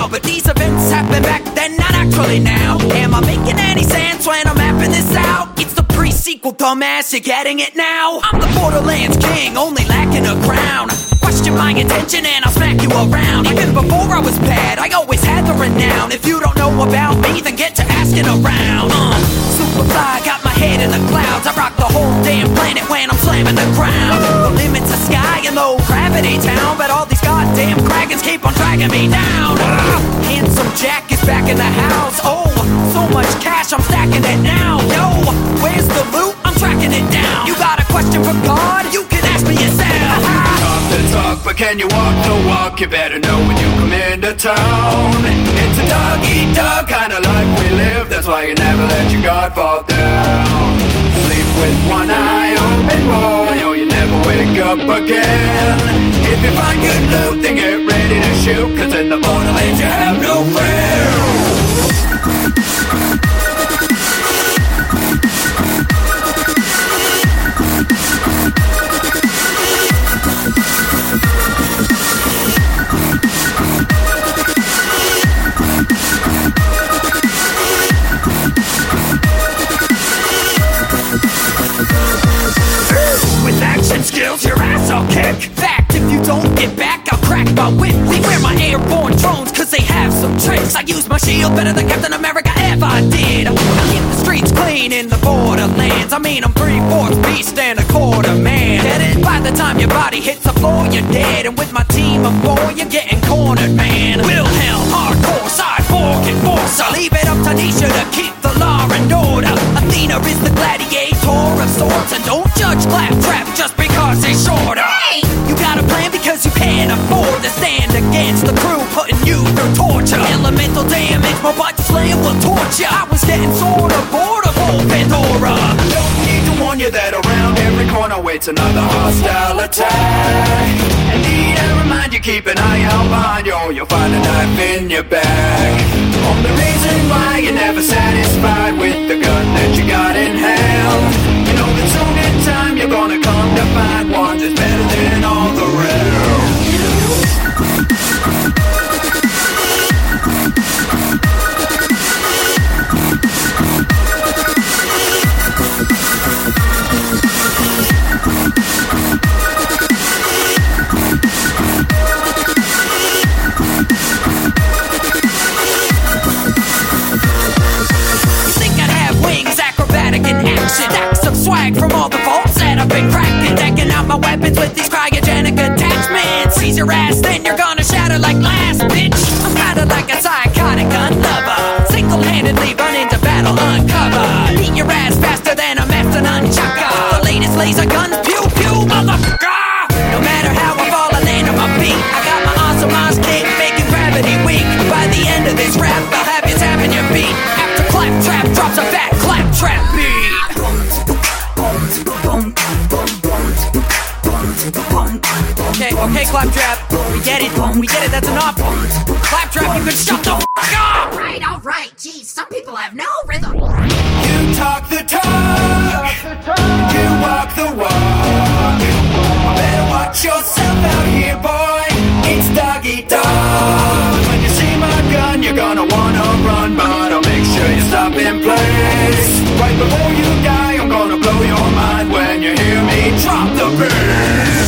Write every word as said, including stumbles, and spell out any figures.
now, but these events happened back then, not actually now. Am I making any sense when I'm mapping this out? It's the pre-sequel, dumbass, you're getting it now. I'm the Borderlands king, only lacking a crown. Question my attention and I'll smack you around. Even before I was bad, I always had the renown. If you don't know about me, then get to asking around. uh, Superfly, got my head in the clouds. I rock the whole damn planet when I'm slamming the ground. The limit's the sky in low gravity town, but all these goddamn dragons keep on dragging me down. uh, Handsome Jack is back in the house. Oh, so much cash, I'm stacking it now. Yo, where's the loot? I'm tracking it down. You got a question for God? You can ask me yourself. Talk the talk, but can you walk the walk? You better know when you come into town. It's a dog-eat-dog kind of life we live. That's why you never let your guard fall down. Sleep with one eye open, boy, or you never wake up again. If you find good loot, then get ready to shoot, cause in the Borderlands you have no fear. Skills, your ass I'll kick. Fact, if you don't get back, I'll crack my whip. Beware my airborne drones, cause they have some tricks. I use my shield better than Captain America ever did. I keep the streets clean in the Borderlands. I mean, I'm three-fourths beast and a quarter man. Get it? By the time your body hits the floor, you're dead. And with my team of four, you're getting cornered, man. Wilhelm, hardcore, cyborg, enforcer. Leave it up to Nisha to keep the law and order. Athena is the gladiator of sorts. And don't judge Claptrap just because he's shorter. Hey! You got a plan because you can't afford to stand against the crew putting you through torture. Elemental damage, my butt slam will torture. I was getting sort of bored of old Pandora. Don't need to warn you that around every corner waits another hostile attack. And need I remind you, keep an eye out behind you, or you'll find a knife in your bag. Only reason why you're never satisfied with the gun that you got in hand. You know that soon in time you're gonna come to find one that's better than all the rest. Swag from all the vaults that I've been cracking, decking out my weapons with these cryogenic attachments. Seize your ass, then you're gonna shatter like glass, bitch. I'm kinda like a psychotic gun lover, single-handedly run into battle uncovered. Beat your ass faster than a master nunchucker. The latest laser guns, pew pew, motherfucker. No matter how I fall, I land on my feet. I got my awesome Oz kick, making gravity weak. By the end of this rap, I'll have you tapping your feet. After Claptrap drops a fat Claptrap beat. Okay, okay, Claptrap, we get it, we get it, that's enough. Claptrap, you can shut the fuck up! Alright, alright, geez, some people have no rhythm. You talk the talk, you walk the walk. Better watch yourself out here, boy, it's dog-eat-dog. When you see my gun, you're gonna wanna run, but I'll make sure you stop in place. Right before you die, I'm gonna blow your mind when you hear me drop the bass.